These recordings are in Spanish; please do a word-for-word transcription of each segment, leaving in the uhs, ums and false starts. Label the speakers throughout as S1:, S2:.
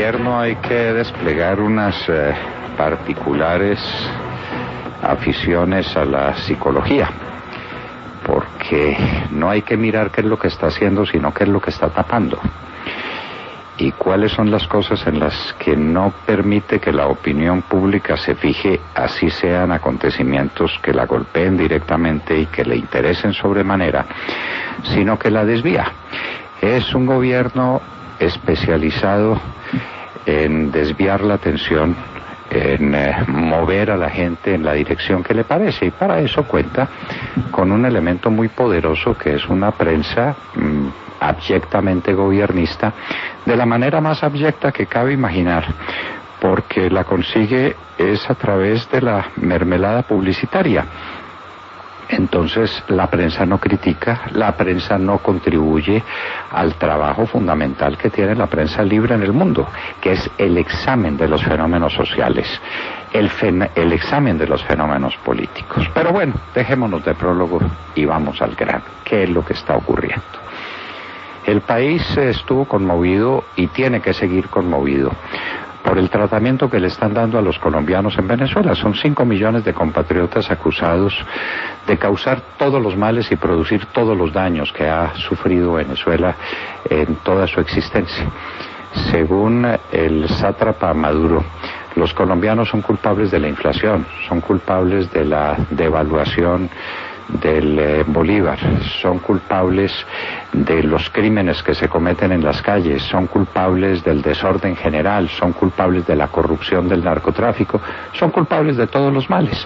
S1: gobierno hay que desplegar unas eh, particulares aficiones a la psicología, porque no hay que mirar qué es lo que está haciendo, sino qué es lo que está tapando. Y cuáles son las cosas en las que no permite que la opinión pública se fije, así sean acontecimientos que la golpeen directamente y que le interesen sobremanera, sino que la desvía. Es un gobierno especializado en desviar la atención, en eh, mover a la gente en la dirección que le parece, y para eso cuenta con un elemento muy poderoso que es una prensa mmm, abyectamente gobiernista, de la manera más abyecta que cabe imaginar, porque la consigue es a través de la mermelada publicitaria. Entonces la prensa no critica, la prensa no contribuye al trabajo fundamental que tiene la prensa libre en el mundo, que es el examen de los fenómenos sociales, el, fen- el examen de los fenómenos políticos. Pero bueno, dejémonos de prólogo y vamos al grano. ¿Qué es lo que está ocurriendo? El país estuvo conmovido y tiene que seguir conmovido por el tratamiento que le están dando a los colombianos en Venezuela. Son cinco millones de compatriotas acusados de causar todos los males y producir todos los daños que ha sufrido Venezuela en toda su existencia. Según el sátrapa Maduro, los colombianos son culpables de la inflación, son culpables de la devaluación del eh, Bolívar, son culpables de los crímenes que se cometen en las calles, son culpables del desorden general, son culpables de la corrupción del narcotráfico, son culpables de todos los males.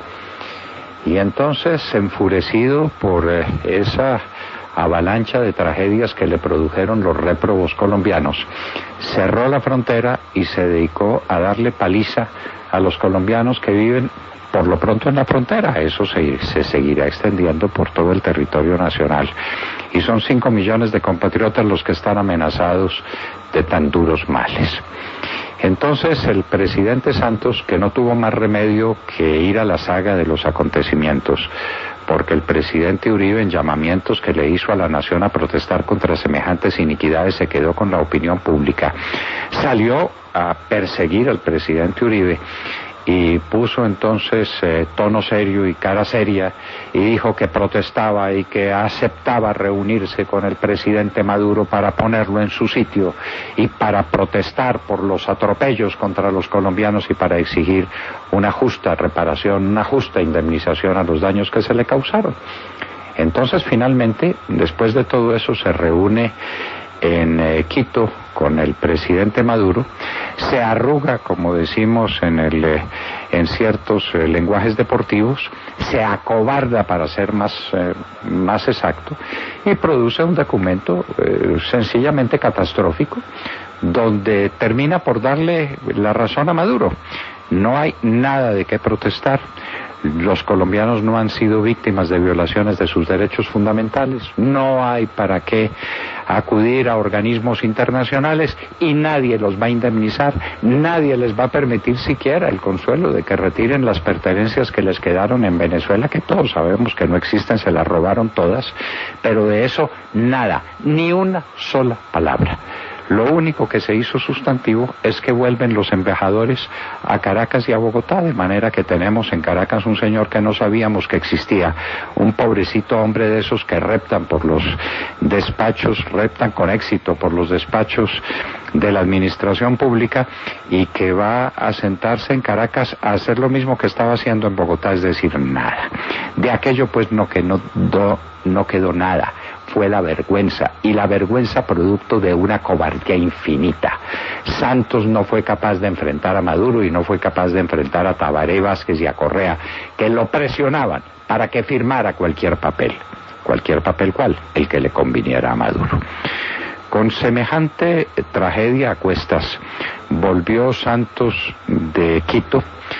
S1: Y entonces, enfurecido por eh, esa avalancha de tragedias que le produjeron los réprobos colombianos, cerró la frontera y se dedicó a darle paliza a los colombianos que viven por lo pronto en la frontera. Eso se, se seguirá extendiendo por todo el territorio nacional. Y son cinco millones de compatriotas los que están amenazados de tan duros males. Entonces el presidente Santos, que no tuvo más remedio que ir a la saga de los acontecimientos, porque el presidente Uribe, en llamamientos que le hizo a la nación a protestar contra semejantes iniquidades, se quedó con la opinión pública, salió a perseguir al presidente Uribe y puso entonces eh, tono serio y cara seria y dijo que protestaba y que aceptaba reunirse con el presidente Maduro para ponerlo en su sitio y para protestar por los atropellos contra los colombianos y para exigir una justa reparación, una justa indemnización a los daños que se le causaron. Entonces finalmente, después de todo eso, se reúne en eh, Quito con el presidente Maduro, se arruga, como decimos en el eh, en ciertos eh, lenguajes deportivos, se acobarda, para ser más eh, más exacto, y produce un documento eh, sencillamente catastrófico, donde termina por darle la razón a Maduro. No hay nada de qué protestar. Los colombianos no han sido víctimas de violaciones de sus derechos fundamentales. No hay para qué acudir a organismos internacionales y nadie los va a indemnizar. Nadie les va a permitir siquiera el consuelo de que retiren las pertenencias que les quedaron en Venezuela, que todos sabemos que no existen, se las robaron todas. Pero de eso nada, ni una sola palabra. Lo único que se hizo sustantivo es que vuelven los embajadores a Caracas y a Bogotá, de manera que tenemos en Caracas un señor que no sabíamos que existía, un pobrecito hombre de esos que reptan por los despachos, reptan con éxito por los despachos de la administración pública, y que va a sentarse en Caracas a hacer lo mismo que estaba haciendo en Bogotá, es decir, nada. De aquello pues no, que no, do, no quedó nada. Fue la vergüenza, y la vergüenza producto de una cobardía infinita. Santos no fue capaz de enfrentar a Maduro y no fue capaz de enfrentar a Tabaré Vázquez y a Correa, que lo presionaban para que firmara cualquier papel. ¿Cualquier papel cuál? El que le conviniera a Maduro. Con semejante tragedia a cuestas, volvió Santos de Quito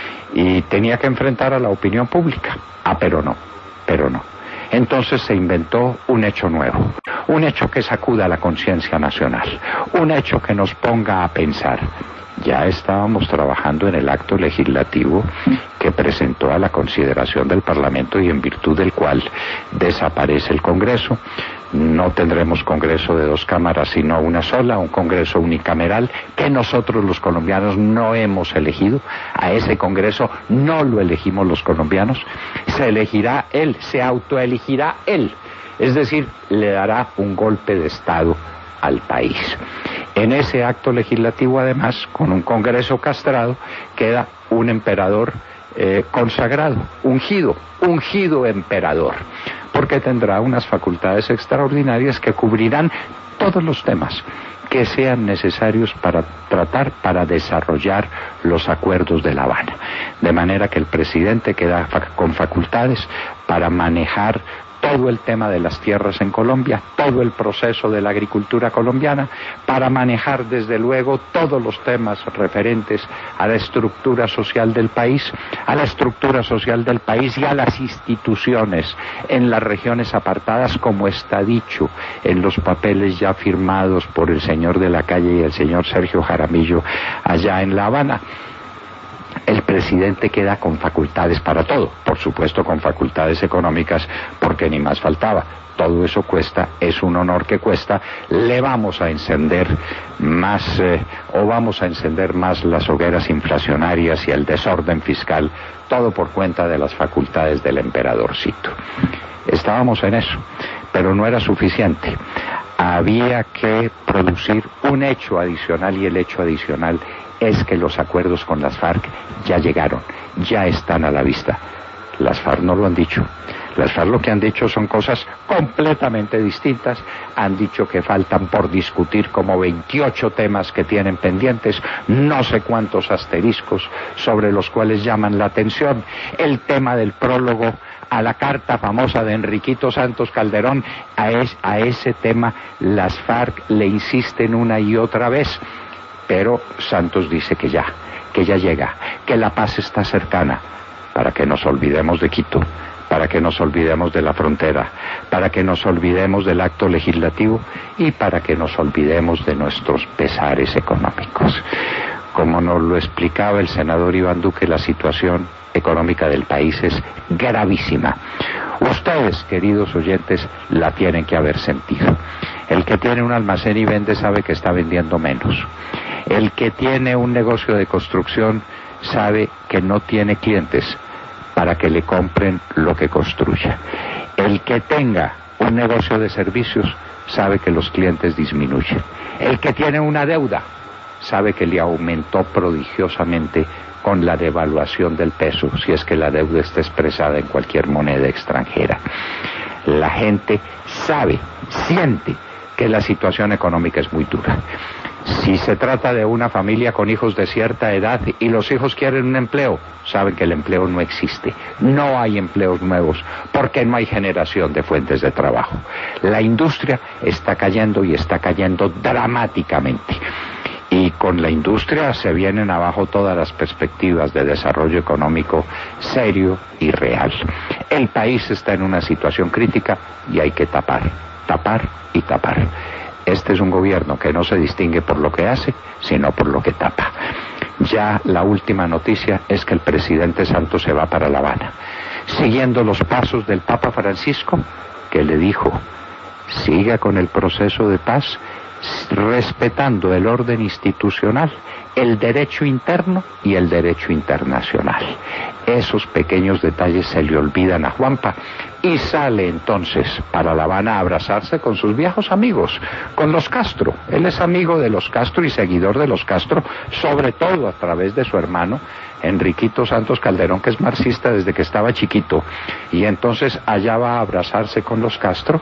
S1: y tenía que enfrentar a la opinión pública. Ah, pero no, pero no. Entonces se inventó un hecho nuevo, un hecho que sacuda la conciencia nacional, un hecho que nos ponga a pensar. Ya estábamos trabajando en el acto legislativo que presentó a la consideración del Parlamento y en virtud del cual desaparece el Congreso, No tendremos Congreso de dos cámaras, sino una sola, un Congreso unicameral que nosotros los colombianos no hemos elegido. A ese Congreso no lo elegimos los colombianos. Se elegirá él, se autoelegirá él. Es decir, le dará un golpe de Estado al país. En ese acto legislativo, además, con un Congreso castrado, queda un emperador eh, consagrado, ungido, ungido emperador, porque tendrá unas facultades extraordinarias que cubrirán todos los temas que sean necesarios para tratar, para desarrollar los acuerdos de La Habana. De manera que el presidente queda con facultades para manejar todo el tema de las tierras en Colombia, todo el proceso de la agricultura colombiana, para manejar desde luego todos los temas referentes a la estructura social del país, a la estructura social del país y a las instituciones en las regiones apartadas, como está dicho en los papeles ya firmados por el señor de la Calle y el señor Sergio Jaramillo allá en La Habana. El presidente queda con facultades para todo, por supuesto con facultades económicas, porque ni más faltaba. Todo eso cuesta, es un honor que cuesta. Le vamos a encender más, eh, o vamos a encender más las hogueras inflacionarias y el desorden fiscal, todo por cuenta de las facultades del emperadorcito. Estábamos en eso, pero no era suficiente. Había que producir un hecho adicional, y el hecho adicional es que los acuerdos con las FARC ya llegaron, ya están a la vista. Las FARC no lo han dicho. Las FARC lo que han dicho son cosas completamente distintas. Han dicho que faltan por discutir como veintiocho temas que tienen pendientes, no sé cuántos asteriscos sobre los cuales llaman la atención. El tema del prólogo a la carta famosa de Enriquito Santos Calderón, a, es, a ese tema las FARC le insisten una y otra vez. Pero Santos dice que ya, que ya llega, que la paz está cercana, para que nos olvidemos de Quito, para que nos olvidemos de la frontera, para que nos olvidemos del acto legislativo y para que nos olvidemos de nuestros pesares económicos. Como nos lo explicaba el senador Iván Duque, la situación económica del país es gravísima. Ustedes, queridos oyentes, la tienen que haber sentido. El que tiene un almacén y vende sabe que está vendiendo menos. El que tiene un negocio de construcción sabe que no tiene clientes para que le compren lo que construya. El que tenga un negocio de servicios sabe que los clientes disminuyen. El que tiene una deuda sabe que le aumentó prodigiosamente con la devaluación del peso, si es que la deuda está expresada en cualquier moneda extranjera. La gente sabe, siente que la situación económica es muy dura. Si se trata de una familia con hijos de cierta edad y los hijos quieren un empleo, saben que el empleo no existe. No hay empleos nuevos porque no hay generación de fuentes de trabajo. La industria está cayendo y está cayendo dramáticamente. Y con la industria se vienen abajo todas las perspectivas de desarrollo económico serio y real. El país está en una situación crítica y hay que tapar, tapar y tapar. Este es un gobierno que no se distingue por lo que hace, sino por lo que tapa. Ya la última noticia es que el presidente Santos se va para La Habana, siguiendo los pasos del Papa Francisco, que le dijo: siga con el proceso de paz, respetando el orden institucional, el derecho interno y el derecho internacional. Esos pequeños detalles se le olvidan a Juanpa y sale entonces para La Habana a abrazarse con sus viejos amigos, con los Castro. Él es amigo de los Castro y seguidor de los Castro, sobre todo a través de su hermano Enriquito Santos Calderón, que es marxista desde que estaba chiquito, y entonces allá va a abrazarse con los Castro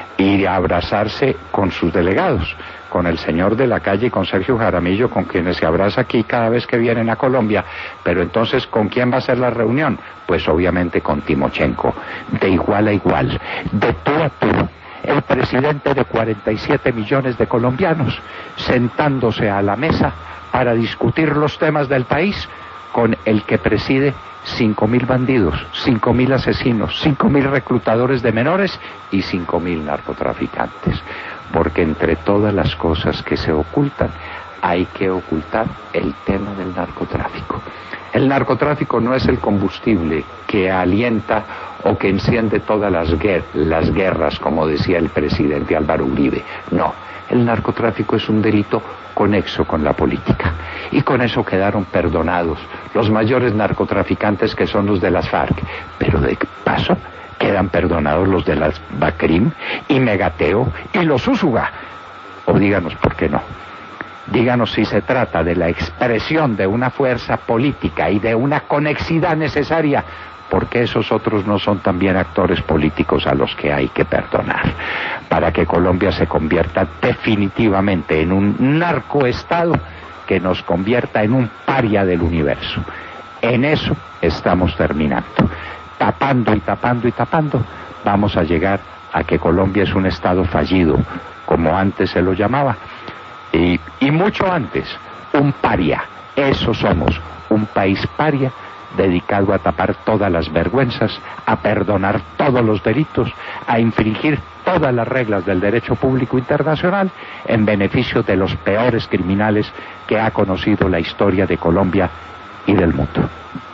S1: y a abrazarse con sus delegados, con el señor de la Calle y con Sergio Jaramillo, con quienes se abraza aquí cada vez que vienen a Colombia. Pero entonces, ¿con quién va a ser la reunión? Pues obviamente con Timochenko, de igual a igual, de tú a tú. El presidente de cuarenta y siete millones de colombianos sentándose a la mesa para discutir los temas del país con el que preside cinco mil bandidos, cinco mil asesinos, cinco mil reclutadores de menores y cinco mil narcotraficantes. Porque entre todas las cosas que se ocultan, hay que ocultar el tema del narcotráfico. El narcotráfico no es el combustible que alienta o que enciende todas las, guer las guerras, como decía el presidente Álvaro Uribe. No, el narcotráfico es un delito conexo con la política. Y con eso quedaron perdonados los mayores narcotraficantes, que son los de las FARC. Pero de paso quedan perdonados los de las Bacrim y Megateo y los Úsuga. O díganos por qué no. Díganos si se trata de la expresión de una fuerza política y de una conexidad necesaria, porque esos otros no son también actores políticos a los que hay que perdonar, para que Colombia se convierta definitivamente en un narcoestado que nos convierta en un paria del universo. En eso estamos terminando. Tapando y tapando y tapando, vamos a llegar a que Colombia es un estado fallido, como antes se lo llamaba. Y, y mucho antes, un paria. Eso somos, un país paria dedicado a tapar todas las vergüenzas, a perdonar todos los delitos, a infringir todas las reglas del derecho público internacional en beneficio de los peores criminales que ha conocido la historia de Colombia y del mundo.